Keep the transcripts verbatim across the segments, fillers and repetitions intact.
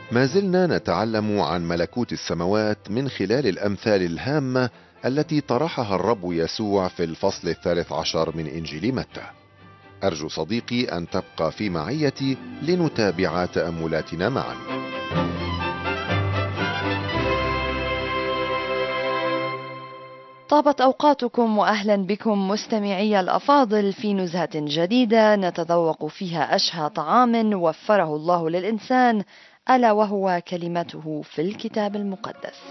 ما زلنا نتعلم عن ملكوت السماوات من خلال الأمثال الهامة التي طرحها الرب يسوع في الفصل الثالث عشر من إنجيل متى. أرجو صديقي أن تبقى في معيتي لنتابع تأملاتنا معا. طابت أوقاتكم وأهلا بكم مستمعي الأفاضل في نزهة جديدة نتذوق فيها أشهى طعام وفره الله للإنسان، ألا وهو كلمته في الكتاب المقدس.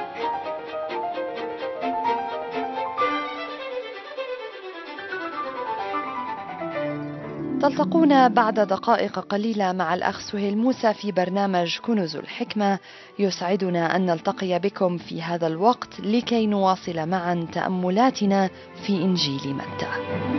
تلتقون بعد دقائق قليلة مع الأخ سهيل موسى في برنامج كنوز الحكمة. يسعدنا أن نلتقي بكم في هذا الوقت لكي نواصل معا تأملاتنا في إنجيل متى.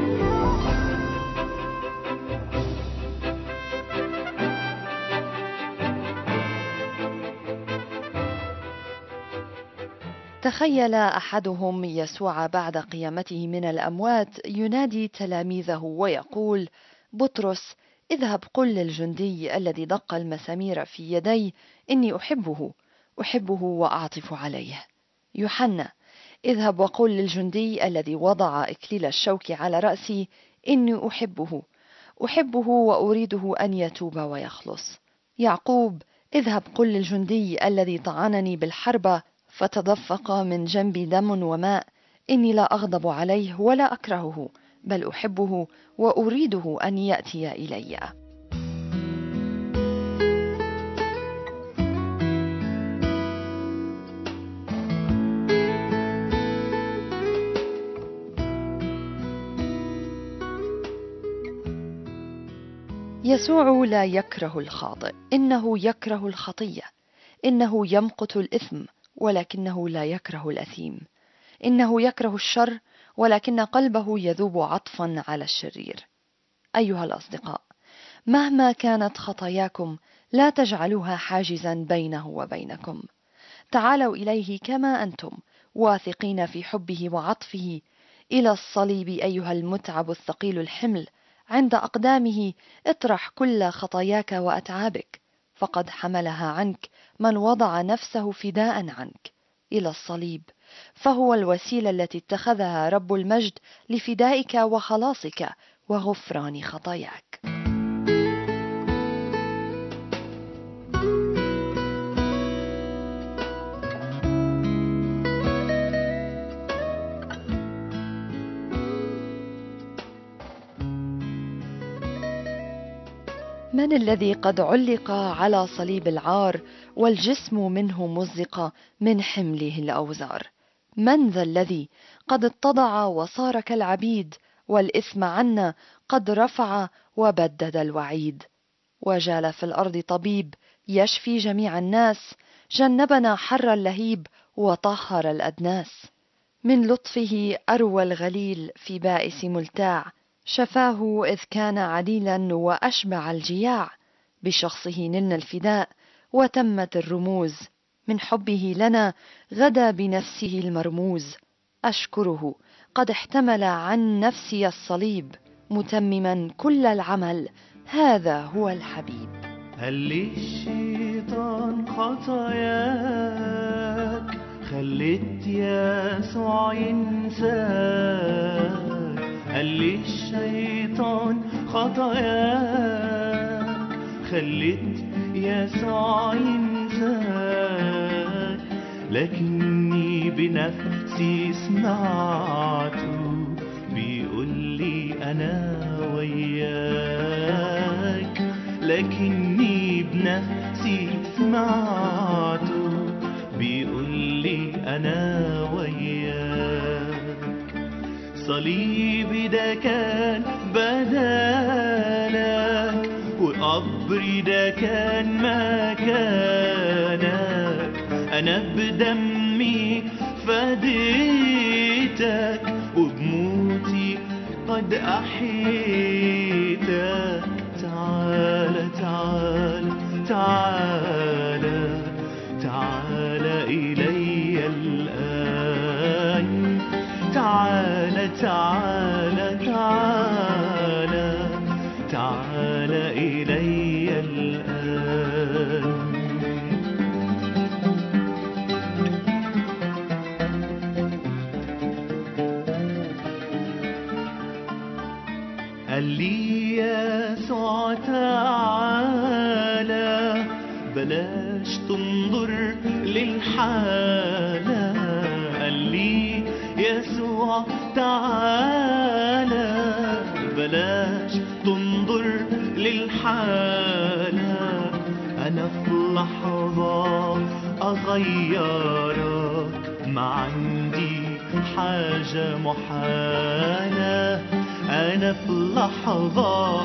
تخيل أحدهم يسوع بعد قيامته من الأموات ينادي تلاميذه ويقول: بطرس، اذهب قل للجندي الذي دق المسامير في يدي إني أحبه أحبه وأعطف عليه. يوحنا، اذهب وقل للجندي الذي وضع إكليل الشوك على رأسي إني أحبه أحبه وأريده أن يتوب ويخلص. يعقوب، اذهب قل للجندي الذي طعنني بالحربة فتدفق من جنبي دم وماء إني لا أغضب عليه ولا أكرهه بل أحبه وأريده أن يأتي إلي. يسوع لا يكره الخاطئ، إنه يكره الخطية، إنه يمقت الإثم ولكنه لا يكره الأثيم، إنه يكره الشر ولكن قلبه يذوب عطفا على الشرير. أيها الأصدقاء، مهما كانت خطاياكم لا تجعلوها حاجزا بينه وبينكم. تعالوا إليه كما أنتم واثقين في حبه وعطفه إلى الصليب أيها المتعب الثقيل الحمل. عند أقدامه اطرح كل خطاياك وأتعابك، فقد حملها عنك من وضع نفسه فداء عنك. إلى الصليب، فهو الوسيلة التي اتخذها رب المجد لفدائك وخلاصك وغفران خطاياك. من الذي قد علق على صليب العار والجسم منه مزق من حمله الأوزار؟ من ذا الذي قد اتضع وصار كالعبيد والإثم عنا قد رفع وبدد الوعيد؟ وجال في الأرض طبيب يشفي جميع الناس، جنبنا حر اللهيب وطهر الأدناس. من لطفه أروى الغليل في بائس ملتاع، شفاه إذ كان عليلا وأشبع الجياع. بشخصه نلنا الفداء وتمت الرموز، من حبه لنا غدا بنفسه المرموز. أشكره قد احتمل عن نفسي الصليب، متمما كل العمل، هذا هو الحبيب. هل للشيطان خطاياك خلت يسوع ينساك؟ هل للشيطان خطاياك خلت يسوع ينساك؟ لكني بنفسي سمعته بيقول لي أنا وياك، لكني بنفسي سمعته بيقول لي أنا وياك. صليبي ده كان بدالك وقبري ده كان مكانك، أنا بدمي فديتك وبموتي قد أحيتك. تعال تعال تعال تعال إلي الآن، تعال تعال تعال تعال إلي الآن. لي يسوع تعالى بلاش تنظر للحالة. قال لي يسوع تعالى بلاش تنظر للحالة. أنا في لحظة أغيرك، ما عندي حاجة محالة. أنا في لحظة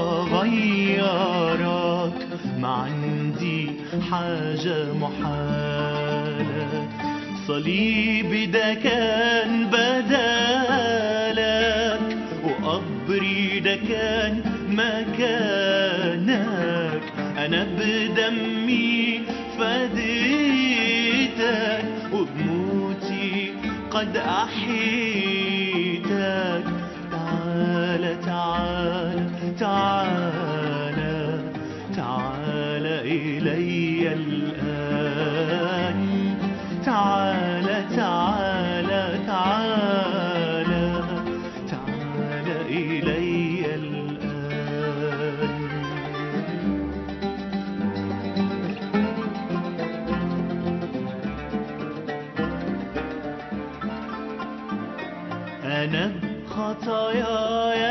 أغيرك، ما عندي حاجة محالة. صليبي ده كان بدالك، وقبري ده كان مكانك. أنا بدمي فديتك، وبموتي قد أحيتك. تعالى تعالى تعالى تعالى إلي الآن. تعالى تعالى تعالى تعالى إلي الآن. أنا بخطاياي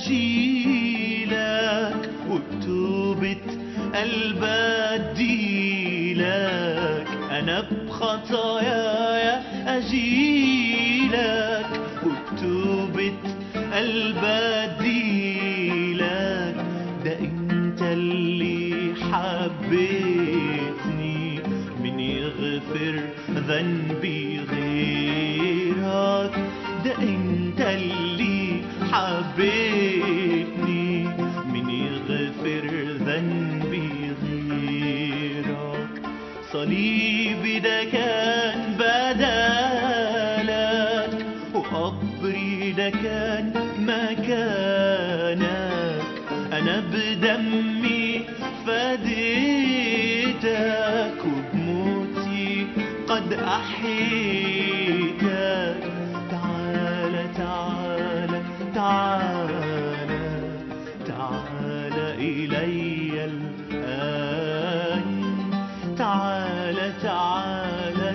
أجيلك، وبتوبة قلب أديلك. أنا بخطاياي أجيلك، وبتوبة قلب أديلك. ده أنت اللي حبيتني، من يغفر ذنبي غيرك. ده أنت اللي حبيتني، من يغفر ذنبي غيرك. صليبي ده كان بدالك، وقبري ده كان مكانك. أنا بدمي فديتك، وبموتي قد أحيتك. تعالى تعالى تعالى تعالى إلي الآن. تعالى تعالى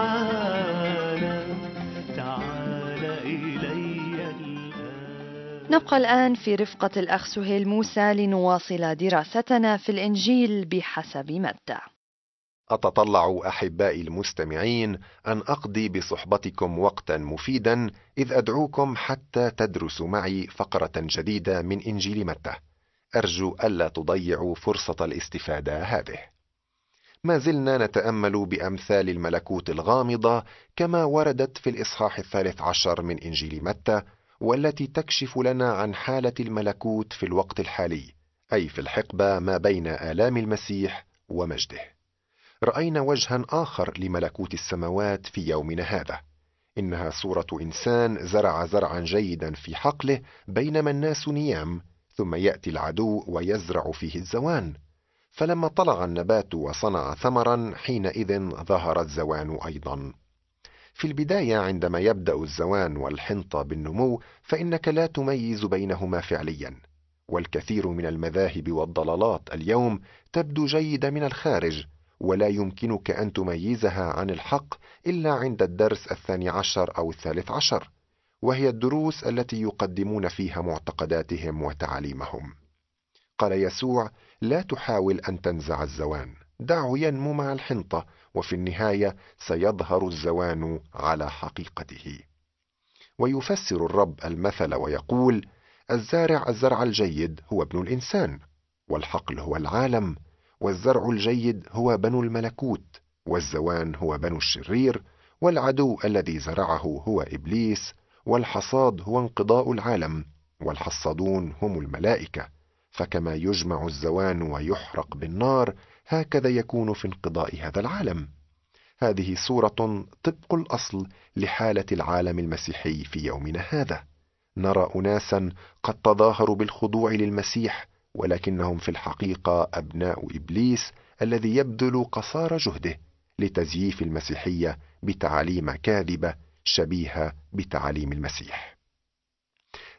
تعالى تعالى إلي الآن. نبقى الآن في رفقة الأخ سهيل موسى لنواصل دراستنا في الإنجيل بحسب متى. أتطلع أحبائي المستمعين أن أقضي بصحبتكم وقتا مفيدا، إذ أدعوكم حتى تدرسوا معي فقرة جديدة من إنجيل متى. أرجو ألا تضيعوا فرصة الاستفادة هذه. ما زلنا نتأمل بأمثال الملكوت الغامضة كما وردت في الإصحاح الثالث عشر من إنجيل متى، والتي تكشف لنا عن حالة الملكوت في الوقت الحالي، أي في الحقبة ما بين آلام المسيح ومجده. رأينا وجها آخر لملكوت السماوات في يومنا هذا، إنها صورة إنسان زرع زرعا جيدا في حقله بينما الناس نيام، ثم يأتي العدو ويزرع فيه الزوان. فلما طلع النبات وصنع ثمرا، حينئذ ظهر الزوان أيضا. في البداية عندما يبدأ الزوان والحنطة بالنمو، فإنك لا تميز بينهما فعليا، والكثير من المذاهب والضلالات اليوم تبدو جيدة من الخارج، ولا يمكنك أن تميزها عن الحق إلا عند الدرس الثاني عشر أو الثالث عشر، وهي الدروس التي يقدمون فيها معتقداتهم وتعاليمهم. قال يسوع: لا تحاول أن تنزع الزوان، دعه ينمو مع الحنطة، وفي النهاية سيظهر الزوان على حقيقته. ويفسر الرب المثل ويقول: الزارع الزرع الجيد هو ابن الإنسان، والحقل هو العالم، والزرع الجيد هو بنو الملكوت، والزوان هو بنو الشرير، والعدو الذي زرعه هو إبليس، والحصاد هو انقضاء العالم، والحصادون هم الملائكة. فكما يجمع الزوان ويحرق بالنار، هكذا يكون في انقضاء هذا العالم. هذه صورة طبق الأصل لحالة العالم المسيحي في يومنا هذا. نرى أناسا قد تظاهروا بالخضوع للمسيح، ولكنهم في الحقيقة أبناء إبليس الذي يبذل قصارى جهده لتزييف المسيحية بتعاليم كاذبة شبيهة بتعاليم المسيح.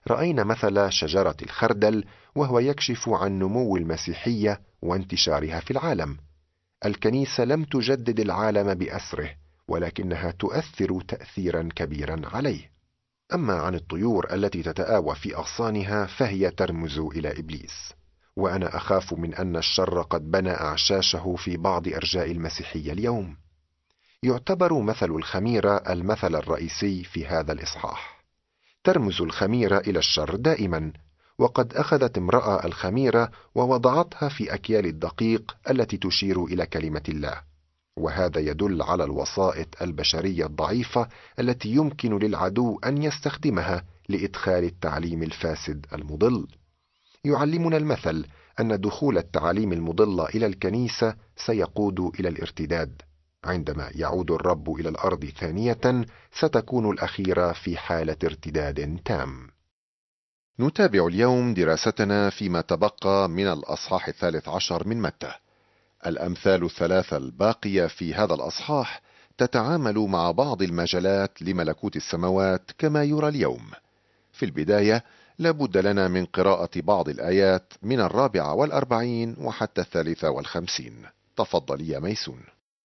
رأينا مثل شجرة الخردل وهو يكشف عن نمو المسيحية وانتشارها في العالم. الكنيسة لم تجدد العالم بأسره، ولكنها تؤثر تأثيرا كبيرا عليه. أما عن الطيور التي تتآوى في أغصانها فهي ترمز إلى إبليس، وأنا أخاف من أن الشر قد بنى أعشاشه في بعض أرجاء المسيحية اليوم. يعتبر مثل الخميرة المثل الرئيسي في هذا الإصحاح. ترمز الخميرة إلى الشر دائما، وقد أخذت امرأة الخميرة ووضعتها في أكيال الدقيق التي تشير إلى كلمة الله، وهذا يدل على الوسائط البشرية الضعيفة التي يمكن للعدو أن يستخدمها لإدخال التعليم الفاسد المضل. يعلمنا المثل أن دخول التعاليم المضلة إلى الكنيسة سيقود إلى الارتداد. عندما يعود الرب إلى الأرض ثانية ستكون الأخيرة في حالة ارتداد تام. نتابع اليوم دراستنا فيما تبقى من الأصحاح الثالث عشر من متى. الأمثال الثلاثة الباقية في هذا الأصحاح تتعامل مع بعض المجالات لملكوت السماوات كما يرى اليوم. في البداية لابد لنا من قراءة بعض الآيات من الرابعة والأربعين وحتى الثالثة والخمسين. تفضل يا ميسون.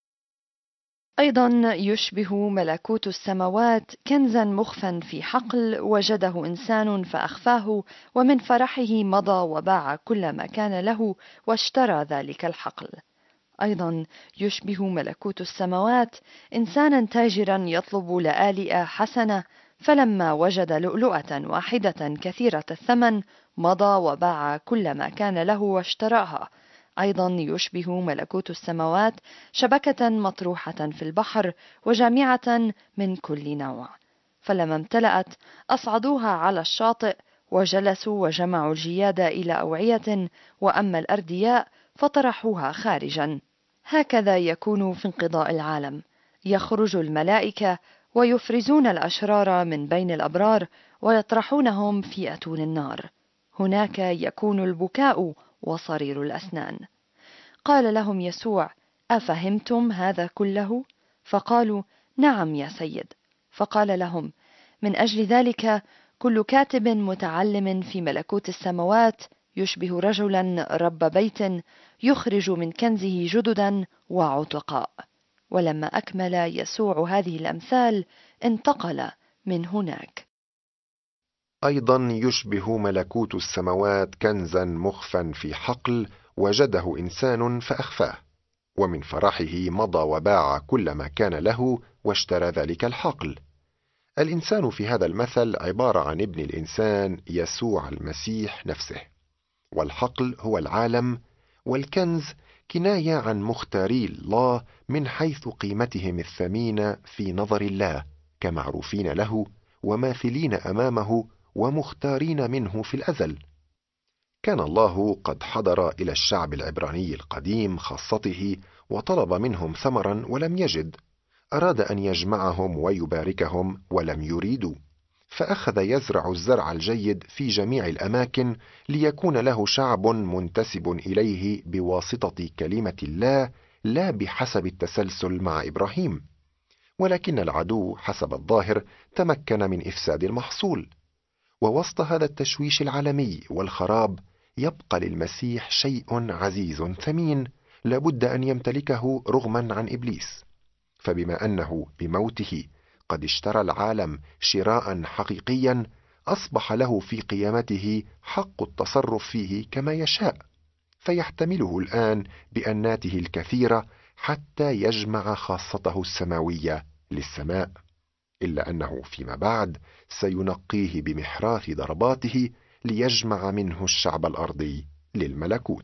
أيضا يشبه ملكوت السماوات كنزا مخفا في حقل وجده إنسان فأخفاه، ومن فرحه مضى وباع كل ما كان له واشترى ذلك الحقل. أيضا يشبه ملكوت السماوات إنسانا تاجرا يطلب لآلئة حسنة، فلما وجد لؤلؤة واحدة كثيرة الثمن مضى وباع كل ما كان له واشتراها. أيضا يشبه ملكوت السماوات شبكة مطروحة في البحر وجامعة من كل نوع، فلما امتلأت أصعدوها على الشاطئ وجلسوا وجمعوا الجياد إلى أوعية، وأما الأردياء فطرحوها خارجا. هكذا يكون في انقضاء العالم، يخرج الملائكة ويفرزون الأشرار من بين الأبرار ويطرحونهم في أتون النار. هناك يكون البكاء وصرير الأسنان. قال لهم يسوع: أفهمتم هذا كله؟ فقالوا: نعم يا سيد. فقال لهم: من أجل ذلك كل كاتب متعلم في ملكوت السماوات يشبه رجلا رب بيت يخرج من كنزه جددا وعتقاء. ولما أكمل يسوع هذه الأمثال انتقل من هناك. أيضا يشبه ملكوت السماوات كنزا مخفا في حقل وجده إنسان فأخفاه، ومن فرحه مضى وباع كل ما كان له واشترى ذلك الحقل. الإنسان في هذا المثل عبارة عن ابن الإنسان يسوع المسيح نفسه، والحقل هو العالم، والكنز كناية عن مختاري الله من حيث قيمتهم الثمينة في نظر الله، كمعروفين له وماثلين أمامه ومختارين منه في الأزل. كان الله قد حضر إلى الشعب العبراني القديم خاصته وطلب منهم ثمرا ولم يجد، أراد أن يجمعهم ويباركهم ولم يريدوا، فأخذ يزرع الزرع الجيد في جميع الأماكن ليكون له شعب منتسب إليه بواسطة كلمة الله، لا بحسب التسلسل مع إبراهيم. ولكن العدو حسب الظاهر تمكن من إفساد المحصول، ووسط هذا التشويش العالمي والخراب يبقى للمسيح شيء عزيز ثمين لابد أن يمتلكه رغما عن إبليس. فبما أنه بموته قد اشترى العالم شراء حقيقيا، أصبح له في قيامته حق التصرف فيه كما يشاء، فيحتمله الآن بأناته الكثيرة حتى يجمع خاصته السماوية للسماء، إلا أنه فيما بعد سينقيه بمحراث ضرباته ليجمع منه الشعب الأرضي للملكوت.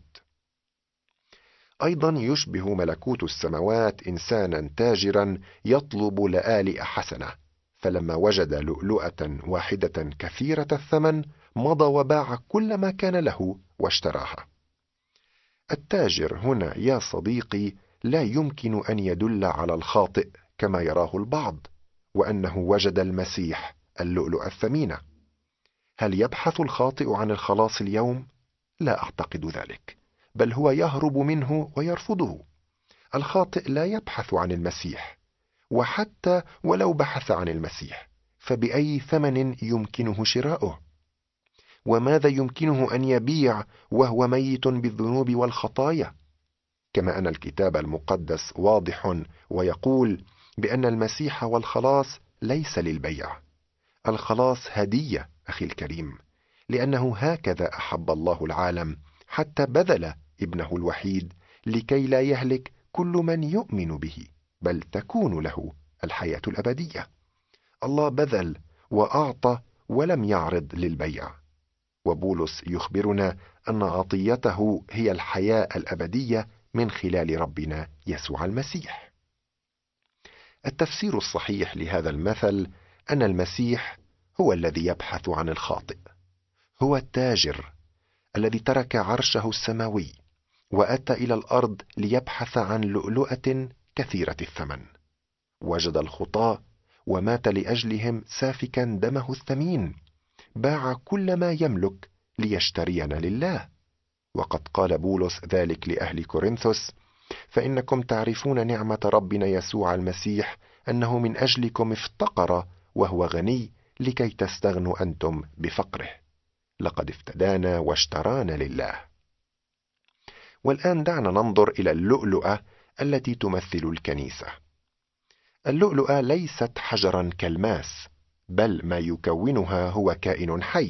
أيضا يشبه ملكوت السماوات إنسانا تاجرا يطلب لآلئة حسنة، فلما وجد لؤلؤة واحدة كثيرة الثمن مضى وباع كل ما كان له واشتراها. التاجر هنا يا صديقي لا يمكن أن يدل على الخاطئ كما يراه البعض، وأنه وجد المسيح اللؤلؤ الثمينة. هل يبحث الخاطئ عن الخلاص اليوم؟ لا أعتقد ذلك، بل هو يهرب منه ويرفضه. الخاطئ لا يبحث عن المسيح، وحتى ولو بحث عن المسيح فبأي ثمن يمكنه شراؤه؟ وماذا يمكنه أن يبيع وهو ميت بالذنوب والخطايا؟ كما أن الكتاب المقدس واضح ويقول بأن المسيح والخلاص ليس للبيع. الخلاص هدية أخي الكريم، لأنه هكذا أحب الله العالم حتى بذل ابنه الوحيد لكي لا يهلك كل من يؤمن به، بل تكون له الحياة الأبدية. الله بذل وأعطى ولم يعرض للبيع، وبولس يخبرنا أن عطيته هي الحياة الأبدية من خلال ربنا يسوع المسيح. التفسير الصحيح لهذا المثل أن المسيح هو الذي يبحث عن الخاطئ، هو التاجر الذي ترك عرشه السماوي وأتى إلى الأرض ليبحث عن لؤلؤة كثيرة الثمن. وجد الخطاة ومات لأجلهم سافكا دمه الثمين، باع كل ما يملك ليشترينا لله. وقد قال بولس ذلك لأهل كورنثوس: فإنكم تعرفون نعمة ربنا يسوع المسيح أنه من أجلكم افتقر وهو غني لكي تستغنوا أنتم بفقره، لقد افتدانا واشترانا لله. والآن دعنا ننظر إلى اللؤلؤة التي تمثل الكنيسة. اللؤلؤة ليست حجرا كالماس، بل ما يكونها هو كائن حي،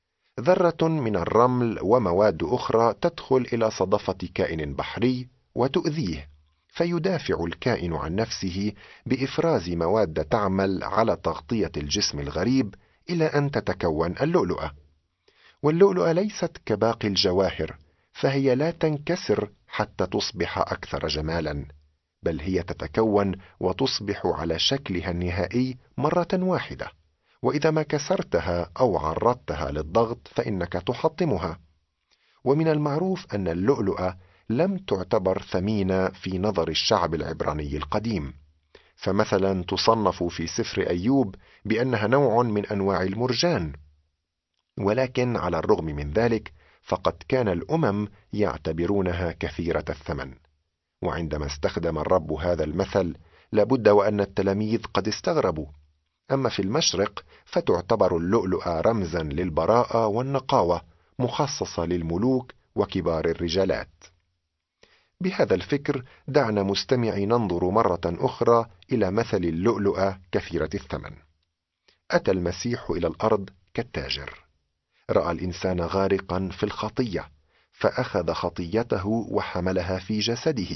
ذرة من الرمل ومواد أخرى تدخل إلى صدفة كائن بحري وتؤذيه، فيدافع الكائن عن نفسه بإفراز مواد تعمل على تغطية الجسم الغريب إلى أن تتكون اللؤلؤة. واللؤلؤة ليست كباقي الجواهر، فهي لا تنكسر حتى تصبح أكثر جمالا، بل هي تتكون وتصبح على شكلها النهائي مرة واحدة، وإذا ما كسرتها أو عرضتها للضغط فإنك تحطمها. ومن المعروف أن اللؤلؤة لم تعتبر ثمينة في نظر الشعب العبراني القديم، فمثلا تصنف في سفر أيوب بأنها نوع من أنواع المرجان، ولكن على الرغم من ذلك فقد كان الأمم يعتبرونها كثيرة الثمن. وعندما استخدم الرب هذا المثل لابد وأن التلاميذ قد استغربوا. أما في المشرق فتعتبر اللؤلؤة رمزا للبراءة والنقاوة، مخصصة للملوك وكبار الرجالات. بهذا الفكر دعنا مستمعي ننظر مرة أخرى إلى مثل اللؤلؤة كثيرة الثمن. أتى المسيح إلى الأرض كالتاجر، رأى الإنسان غارقا في الخطية فأخذ خطيته وحملها في جسده.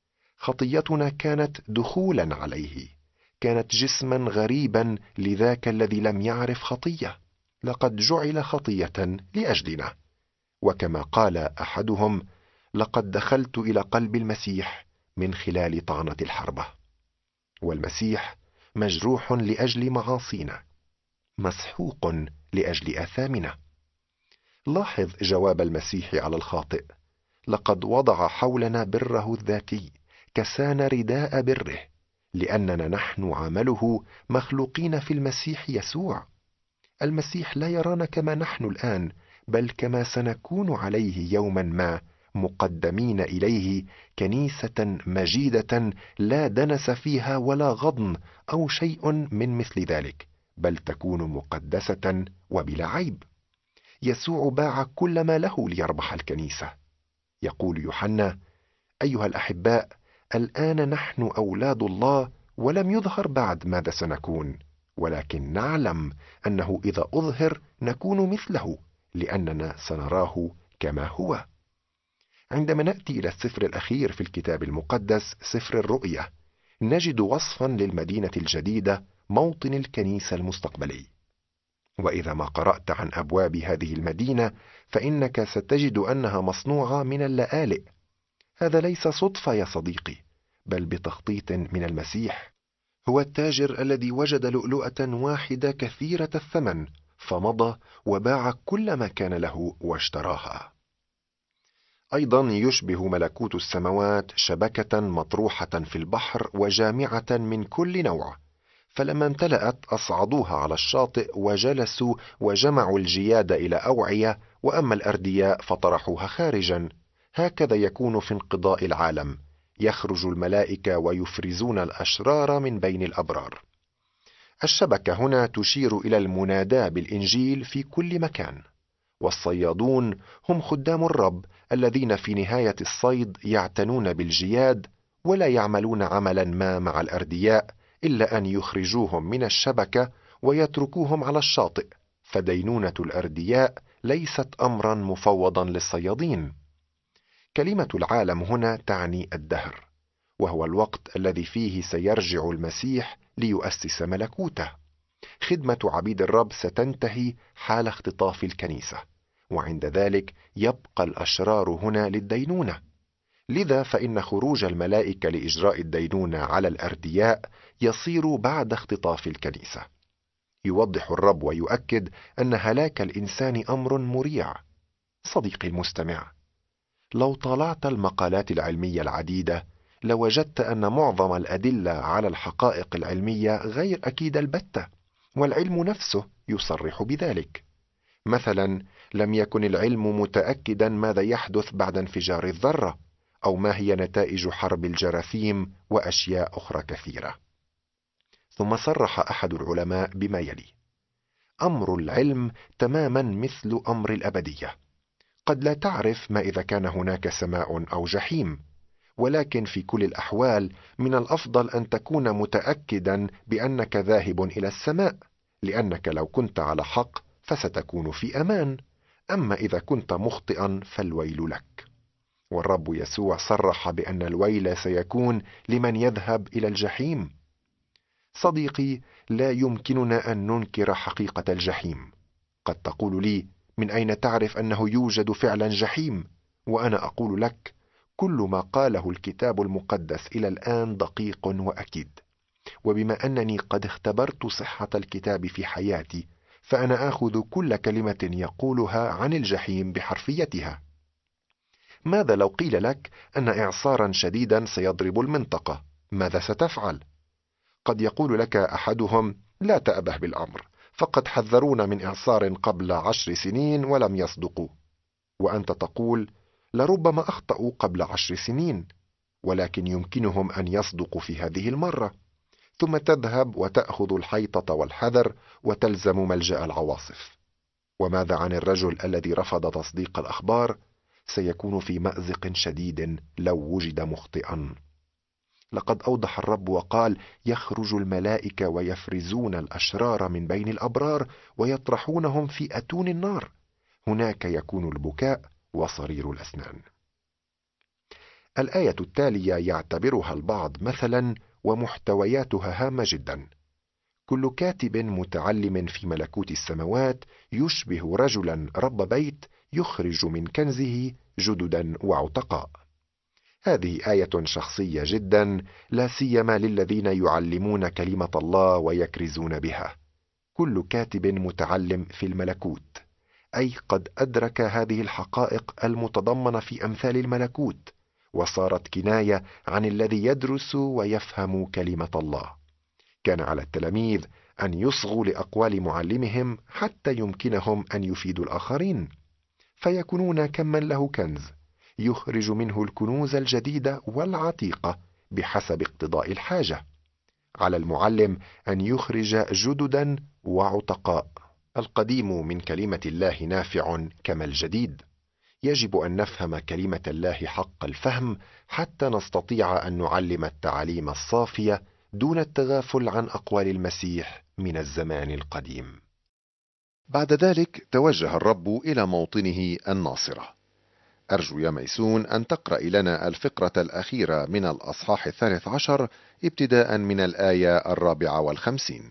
خطيتنا كانت دخولا عليه، كانت جسما غريبا لذاك الذي لم يعرف خطية، لقد جعل خطية لأجلنا. وكما قال أحدهم: لقد دخلت إلى قلب المسيح من خلال طعنة الحربة. والمسيح مجروح لأجل معاصينا، مسحوق لأجل آثامنا. لاحظ جواب المسيح على الخاطئ: لقد وضع حولنا بره الذاتي، كسانا رداء بره، لأننا نحن عمله مخلوقين في المسيح يسوع. المسيح لا يرانا كما نحن الآن، بل كما سنكون عليه يوما ما، مقدمين إليه كنيسة مجيدة لا دنس فيها ولا غضن أو شيء من مثل ذلك، بل تكون مقدسة وبلا عيب. يسوع باع كل ما له ليربح الكنيسة. يقول يوحنا: أيها الأحباء، الآن نحن أولاد الله ولم يظهر بعد ماذا سنكون، ولكن نعلم أنه إذا أظهر نكون مثله، لأننا سنراه كما هو. عندما نأتي إلى السفر الأخير في الكتاب المقدس، سفر الرؤيا، نجد وصفا للمدينة الجديدة، موطن الكنيسة المستقبلي. وإذا ما قرأت عن أبواب هذه المدينة فإنك ستجد أنها مصنوعة من اللآلئ. هذا ليس صدفة يا صديقي، بل بتخطيط من المسيح. هو التاجر الذي وجد لؤلؤة واحدة كثيرة الثمن، فمضى وباع كل ما كان له واشتراها. أيضا يشبه ملكوت السماوات شبكة مطروحة في البحر وجامعة من كل نوع، فلما امتلأت أصعدوها على الشاطئ وجلسوا وجمعوا الجياد إلى أوعية، وأما الأردياء فطرحوها خارجا. هكذا يكون في انقضاء العالم، يخرج الملائكة ويفرزون الأشرار من بين الأبرار. الشبكة هنا تشير إلى المناداة بالإنجيل في كل مكان، والصيادون هم خدام الرب الذين في نهاية الصيد يعتنون بالجياد ولا يعملون عملا ما مع الأردياء إلا أن يخرجوهم من الشبكة ويتركوهم على الشاطئ، فدينونة الأردياء ليست أمرا مفوضا للصيادين. كلمة العالم هنا تعني الدهر، وهو الوقت الذي فيه سيرجع المسيح ليؤسس ملكوته. خدمة عبيد الرب ستنتهي حال اختطاف الكنيسة، وعند ذلك يبقى الأشرار هنا للدينونة. لذا فإن خروج الملائكة لإجراء الدينونة على الأردياء يصير بعد اختطاف الكنيسة. يوضح الرب ويؤكد أن هلاك الإنسان أمر مريع. صديقي المستمع، لو طالعت المقالات العلمية العديدة لوجدت أن معظم الأدلة على الحقائق العلمية غير أكيدة البتة، والعلم نفسه يصرح بذلك. مثلا، لم يكن العلم متأكدا ماذا يحدث بعد انفجار الذرة، أو ما هي نتائج حرب الجراثيم، وأشياء أخرى كثيرة. ثم صرح أحد العلماء بما يلي: أمر العلم تماما مثل أمر الأبدية. قد لا تعرف ما إذا كان هناك سماء أو جحيم، ولكن في كل الأحوال من الأفضل أن تكون متأكدا بأنك ذاهب إلى السماء، لأنك لو كنت على حق فستكون في أمان، أما إذا كنت مخطئا فالويل لك. والرب يسوع صرح بأن الويل سيكون لمن يذهب إلى الجحيم. صديقي، لا يمكننا أن ننكر حقيقة الجحيم. قد تقول لي: من أين تعرف أنه يوجد فعلا جحيم؟ وأنا أقول لك: كل ما قاله الكتاب المقدس إلى الآن دقيق وأكيد. وبما أنني قد اختبرت صحة الكتاب في حياتي، فأنا آخذ كل كلمة يقولها عن الجحيم بحرفيتها. ماذا لو قيل لك أن إعصارا شديدا سيضرب المنطقة؟ ماذا ستفعل؟ قد يقول لك أحدهم: لا تأبه بالأمر، فقد حذرونا من إعصار قبل عشر سنين ولم يصدقوا. وأنت تقول: لربما أخطأوا قبل عشر سنين، ولكن يمكنهم أن يصدقوا في هذه المرة. ثم تذهب وتأخذ الحيطة والحذر وتلزم ملجأ العواصف. وماذا عن الرجل الذي رفض تصديق الأخبار؟ سيكون في مأزق شديد لو وجد مخطئا. لقد أوضح الرب وقال: يخرج الملائكة ويفرزون الأشرار من بين الأبرار ويطرحونهم في أتون النار، هناك يكون البكاء وصرير الأسنان. الآية التالية يعتبرها البعض مثلا، ومحتوياتها هامة جدا. كل كاتب متعلم في ملكوت السماوات يشبه رجلا رب بيت يخرج من كنزه جددا وعتقاء. هذه آية شخصية جدا، لا سيما للذين يعلمون كلمة الله ويكرزون بها. كل كاتب متعلم في الملكوت، أي قد أدرك هذه الحقائق المتضمنة في أمثال الملكوت، وصارت كناية عن الذي يدرس ويفهم كلمة الله. كان على التلاميذ أن يصغوا لأقوال معلمهم حتى يمكنهم أن يفيدوا الآخرين، فيكونون كمن له كنز يخرج منه الكنوز الجديدة والعتيقة بحسب اقتضاء الحاجة. على المعلم أن يخرج جددا وعتقاء. القديم من كلمة الله نافع كما الجديد. يجب أن نفهم كلمة الله حق الفهم حتى نستطيع أن نعلم التعاليم الصافية دون التغافل عن أقوال المسيح من الزمان القديم. بعد ذلك توجه الرب إلى موطنه الناصرة. أرجو يا ميسون أن تقرأ لنا الفقرة الأخيرة من الأصحاح الثالث عشر ابتداء من الآية الرابعة والخمسين.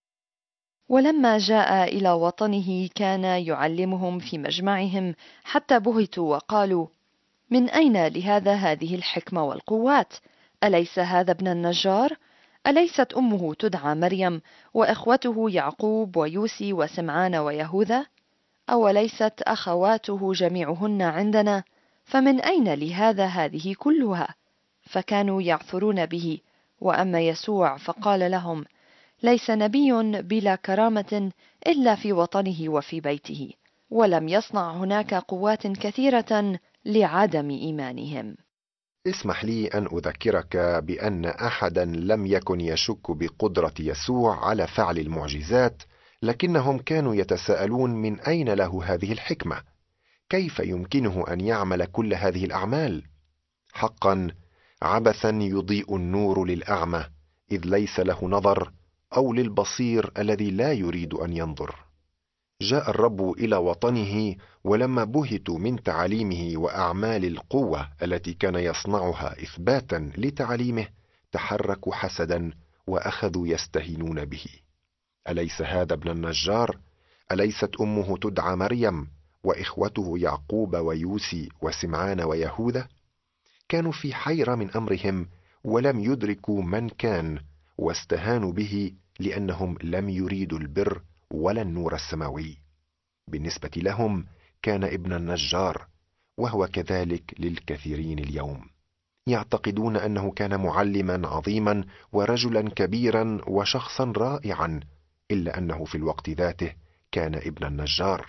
ولما جاء إلى وطنه كان يعلمهم في مجمعهم حتى بهتوا وقالوا: من أين لهذا هذه الحكمة والقوات؟ أليس هذا ابن النجار؟ أليست أمه تدعى مريم وإخوته يعقوب ويوسي وسمعان ويهوذا؟ أوليست أخواته جميعهن عندنا؟ فمن أين لهذا هذه كلها؟ فكانوا يعثرون به. وأما يسوع فقال لهم: ليس نبي بلا كرامة إلا في وطنه وفي بيته. ولم يصنع هناك قوات كثيرة لعدم إيمانهم. اسمح لي أن أذكرك بأن أحدا لم يكن يشك بقدرة يسوع على فعل المعجزات لكنهم كانوا يتساءلون من أين له هذه الحكمة؟ كيف يمكنه أن يعمل كل هذه الأعمال؟ حقا عبثا يضيء النور للأعمى إذ ليس له نظر، أو للبصير الذي لا يريد أن ينظر. جاء الرب إلى وطنه، ولما بهتوا من تعاليمه وأعمال القوة التي كان يصنعها إثباتا لتعاليمه، تحركوا حسدا وأخذوا يستهينون به. أليس هذا ابن النجار؟ أليست أمه تدعى مريم، وإخوته يعقوب ويوسي وسمعان ويهوذا؟ كانوا في حيرة من أمرهم، ولم يدركوا من كان، واستهانوا به لأنهم لم يريدوا البر ولا النور السماوي. بالنسبة لهم كان ابن النجار، وهو كذلك للكثيرين اليوم. يعتقدون أنه كان معلما عظيما ورجلا كبيرا وشخصا رائعا، إلا أنه في الوقت ذاته كان ابن النجار.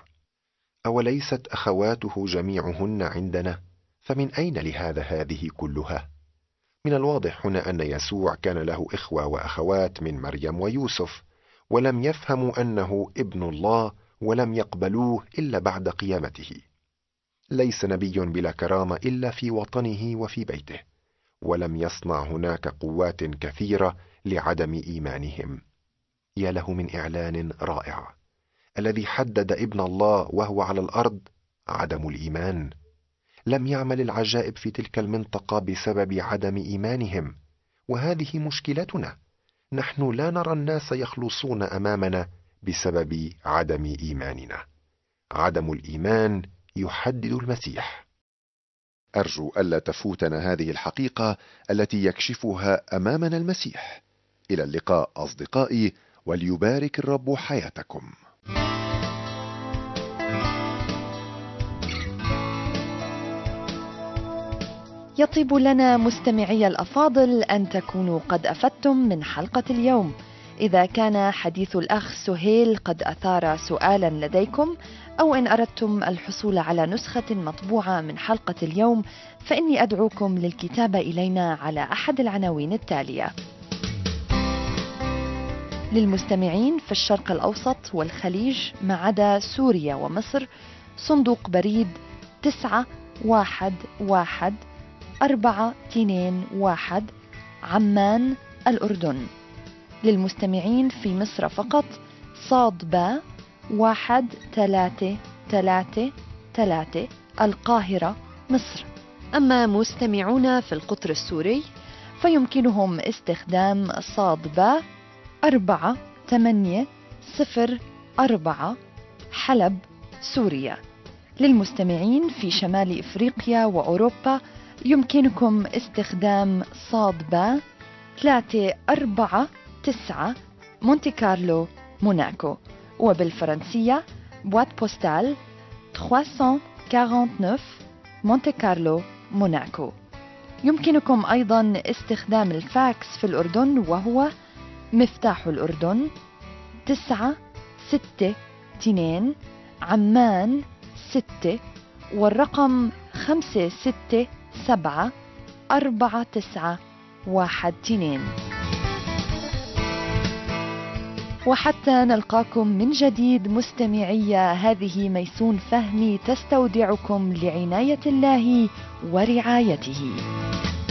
أوليست أخواته جميعهن عندنا؟ فمن أين لهذا هذه كلها؟ من الواضح هنا أن يسوع كان له إخوة وأخوات من مريم ويوسف، ولم يفهموا أنه ابن الله، ولم يقبلوه إلا بعد قيامته. ليس نبي بلا كرامة إلا في وطنه وفي بيته، ولم يصنع هناك قوات كثيرة لعدم إيمانهم. يا له من إعلان رائع! الذي حدد ابن الله وهو على الأرض عدم الإيمان. لم يعمل العجائب في تلك المنطقة بسبب عدم إيمانهم، وهذه مشكلتنا. نحن لا نرى الناس يخلصون أمامنا بسبب عدم إيماننا. عدم الإيمان يحدد المسيح. أرجو ألا تفوتنا هذه الحقيقة التي يكشفها أمامنا المسيح. إلى اللقاء أصدقائي، وليبارك الرب حياتكم. يطيب لنا مستمعي الأفاضل أن تكونوا قد أفدتم من حلقة اليوم. إذا كان حديث الأخ سهيل قد أثار سؤالا لديكم، أو إن أردتم الحصول على نسخة مطبوعة من حلقة اليوم، فإني أدعوكم للكتابة إلينا على أحد العناوين التالية: للمستمعين في الشرق الأوسط والخليج ما عدا سوريا ومصر، صندوق بريد تسعة واحد واحد أربعة اثنين واحد، عمان، الأردن. للمستمعين في مصر فقط، صاد با واحد ثلاثة ثلاثة ثلاثة، القاهرة، مصر. أما مستمعون في القطر السوري فيمكنهم استخدام صاد با أربعة ثمانية صفر أربعة، حلب، سوريا. للمستمعين في شمال إفريقيا وأوروبا يمكنكم استخدام صاد با ثلاثة أربعة تسعة، مونتي كارلو، موناكو. وبالفرنسية بوات بوستال ثلاثمائة وأربعة وأربعين، مونتي كارلو، موناكو. يمكنكم أيضا استخدام الفاكس في الأردن، وهو مفتاح الأردن تسعة ستة اثنين، عمان ستة، والرقم خمسة ستة سبعة أربعة تسعة واحد اثنين. وحتى نلقاكم من جديد مستمعي، هذه ميسون فهمي تستودعكم لعناية الله ورعايته.